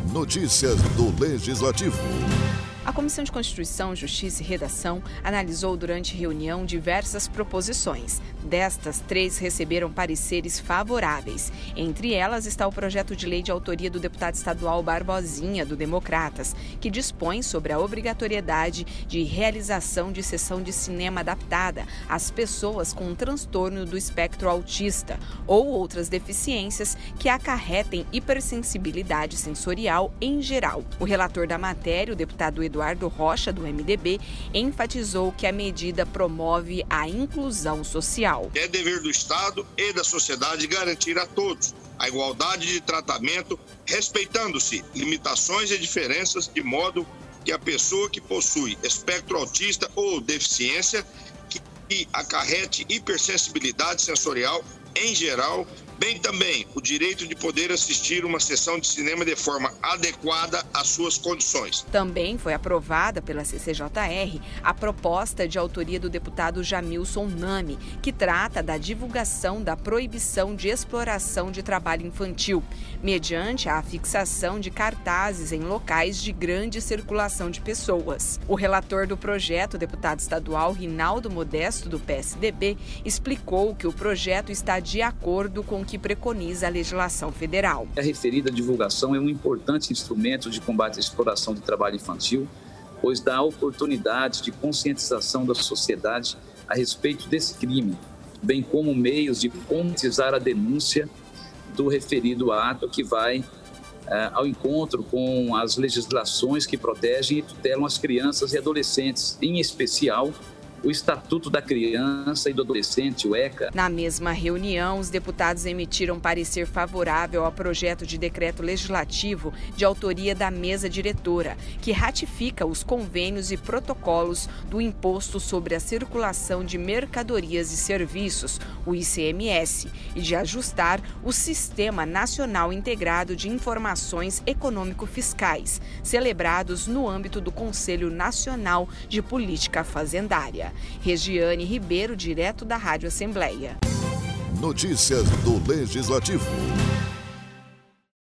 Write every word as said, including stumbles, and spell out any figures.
Notícias do Legislativo. A Comissão de Constituição, Justiça e Redação analisou durante reunião diversas proposições. Destas, três receberam pareceres favoráveis. Entre elas está o projeto de lei de autoria do deputado estadual Barbosinha, do Democratas, que dispõe sobre a obrigatoriedade de realização de sessão de cinema adaptada às pessoas com um transtorno do espectro autista ou outras deficiências que acarretem hipersensibilidade sensorial em geral. O relator da matéria, o deputado Eduardo Rocha, do M D B, enfatizou que a medida promove a inclusão social. É dever do Estado e da sociedade garantir a todos a igualdade de tratamento, respeitando-se limitações e diferenças, de modo que a pessoa que possui espectro autista ou deficiência que acarrete hipersensibilidade sensorial em geral, bem também o direito de poder assistir uma sessão de cinema de forma adequada às suas condições. Também foi aprovada pela C C J R a proposta de autoria do deputado Jamilson Nami, que trata da divulgação da proibição de exploração de trabalho infantil, mediante a fixação de cartazes em locais de grande circulação de pessoas. O relator do projeto, o deputado estadual Rinaldo Modesto, do P S D B, explicou que o projeto está de acordo com o que preconiza a legislação federal. A referida divulgação é um importante instrumento de combate à exploração de trabalho infantil, pois dá oportunidade de conscientização da sociedade a respeito desse crime, bem como meios de concretizar a denúncia do referido ato, que vai eh, ao encontro com as legislações que protegem e tutelam as crianças e adolescentes, em especial o Estatuto da Criança e do Adolescente, o ECA. Na mesma reunião, os deputados emitiram parecer favorável ao projeto de decreto legislativo de autoria da mesa diretora, que ratifica os convênios e protocolos do Imposto sobre a Circulação de Mercadorias e Serviços, o I C M S, e de ajustar o Sistema Nacional Integrado de Informações Econômico-Fiscais, celebrados no âmbito do Conselho Nacional de Política Fazendária. Regiane Ribeiro, direto da Rádio Assembleia. Notícias do Legislativo.